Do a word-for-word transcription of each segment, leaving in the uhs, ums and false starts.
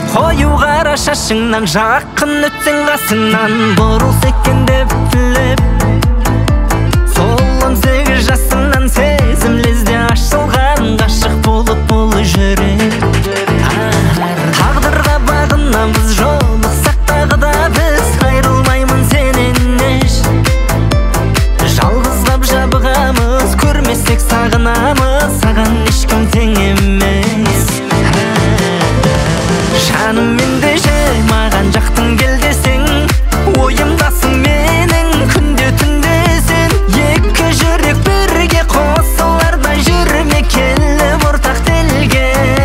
Қою қара шашыңнан жақын өтсең қасыңнан бұрылса екен деп тілеп, сол он сегіз жасыңнан сезім лезде ашылған ғашық болып бұл жүрек. Тағдырға бағынамыз, жолықсақ тағы да біз, айрылмаймын сенен еш. Жалғыз қап жабығамыз, көрмесек сағынамыз, саған ешкім тең емес. Жаным ендеше маған жақтың кел десең, ойымдасың менің күнде түнде сен. Екі жүрек бірге қосыларда жүрме келіп ортақ телге.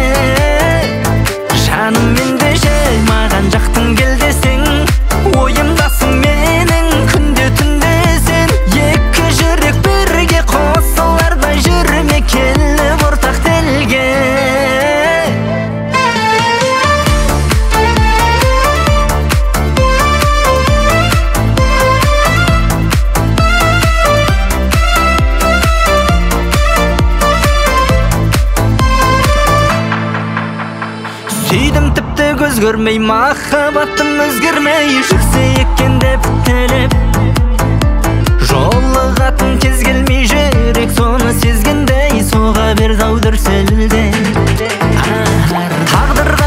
Жаным ендеше маған жақтың кел десең, ойымдасың менің күнде түнде сен. Екі жүрек бірге қосыларда жүрме келіп ортақ телге. Сүйдім тіпті көз көрмей, махаббатым өзгермей жүрсе екен деп тілеп, жолығатын кез келмей жүрек соны сезгендей соға бер дау дүрсілде. Тағдырға